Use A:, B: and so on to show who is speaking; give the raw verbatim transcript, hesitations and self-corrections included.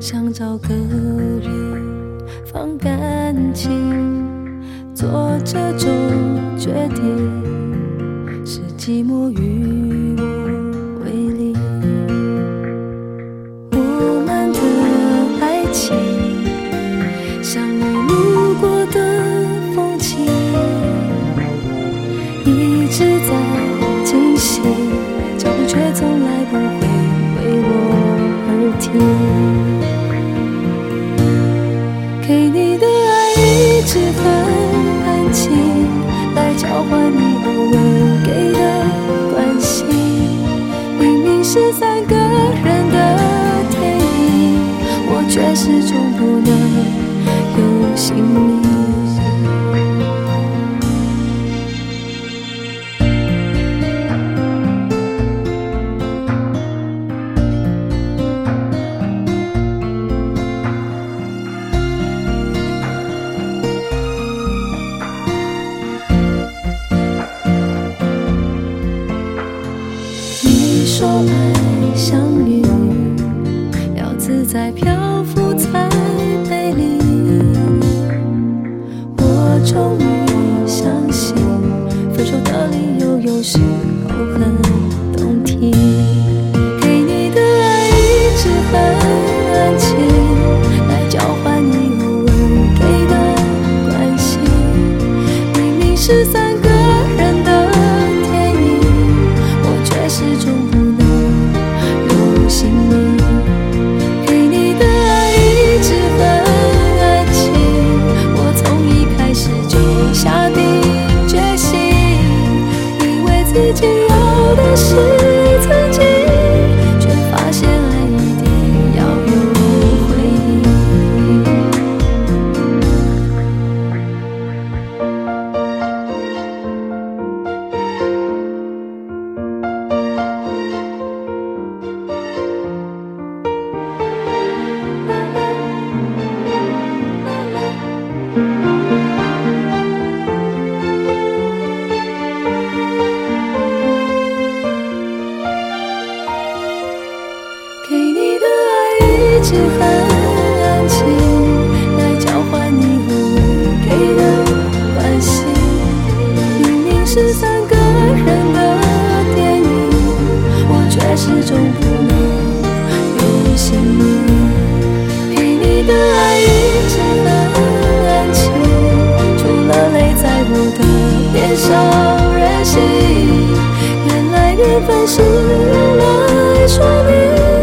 A: 想找个人放感情，做这种决定，是寂寞与我为邻。我们的爱情像你路过的风景，一直在进行，脚步却从来不会为我而停。给你的爱一直很安静，来交换你偶尔给的关心。明明是三个人的电影，我却始终不能有姓名。说爱像雨，要自在漂浮才美丽。我终于相信，分手的理由有时候很动听。给你的爱一直很安静，来交换你偶尔给的关心。明明是三个人的电影，我却始终不心里。给你的爱一直很安静，我从一开始就下定决心，以为自己要的是曾经，却发现爱一定要有回应。给你的爱一直很安静，来交换你偶尔给的关心。明明是三个人的电影，我却始终不能有姓名。给你的爱一直很安静，除了泪在我的脸上任性。原来缘分是用来说明。